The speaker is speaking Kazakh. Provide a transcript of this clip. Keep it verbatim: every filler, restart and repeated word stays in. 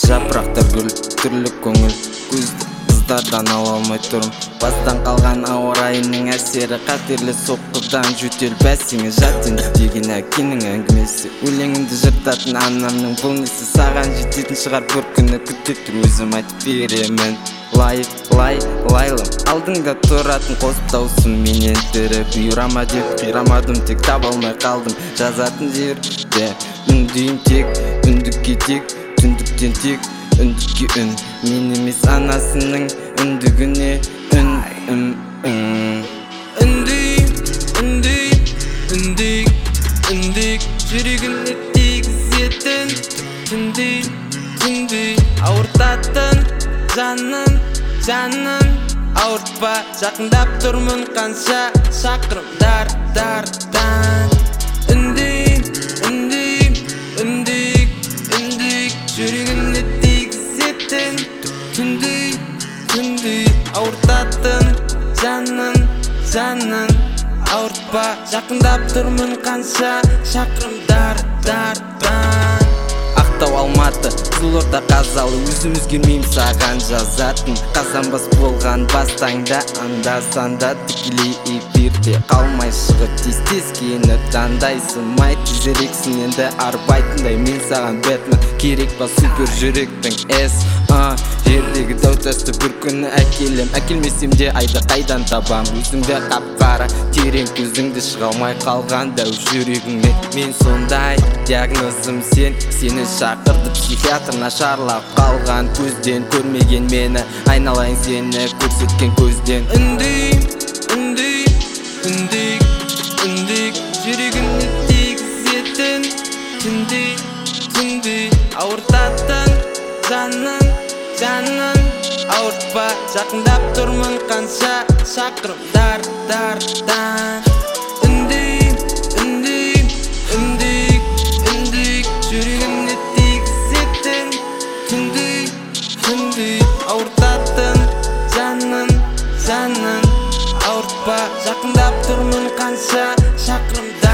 жапырақтар гүл, түрлі көңіл көзді қыздардан ала алмай тұрым. Бастан қалған ауа райының әсері қатерлі соққыдан жөтел бәсіңе жат енді деген әкенің әңгімесі. Өлеңімді жыртатын анамның бұл несі, саған жететін шығар бір күні, күте тұр өзім айтып беремін. Лай, лай, лайлым алдыңда тұратын қос даусым менен тірі. Бұйрама деп қирамадым, тек таба алмай қалдым жазатын жерде. Үндейін тек, үндікке тек, түндіктен тек үндікке үн. Мен емес анасының үндігіне үн, үн, үн. Үндейін, үндейін, үндейік, үндейік, жүрегіне тигізетін түндей, түндей ауыртатын жанын, жанын ауыртпа. Жақындап тұрмын қанша шақырымдар, дардан. Үндейін, үндейін, үндейік, үндейік, жүрегіне тигізетін түндей, түндей ауыртатын жанын, жанын ауыртпа. Жақындап тұрмын қанша шақырымдар, дардан. Ақтау, Алматы, Қызылорда, Қазалы, өзімізге мем саған жазатын. Қазанбас болған бастаңда, анда-санда тікелей эфирде қалмай шығып тез-тез кені таңдайсың. Май тезірексің енді арбайтындай, мен саған Бэтмен керек па супер жүректің эс. Жердегі дәутасты бір күні әкелем, әкелмесем де айды қайдан табам. Өзіңді қап-қара терең көзіңді шыға алмай қалған дәу жүрегіңе. Мен сондай диагнозым сен, сені шақырды психиатр, нашарлап қалған көзден. Көрмеген мені, айналайын сені көрсеткен көзден. Үндейін, үндейін, үндейік, үндейік, жүрегіне тигізетін түндей, түндей ауыртатын жанын, жанын ауыртпа. Жақындап тұрмын қанша шақырымдар, дардан. Үндейін, үндейін, үндейік, үндейік, жүрегіне тигізетін түндей, түндей ауыртатын жанын, жанын ауыртпа. Жақындап тұрмын қанша шақырымдар.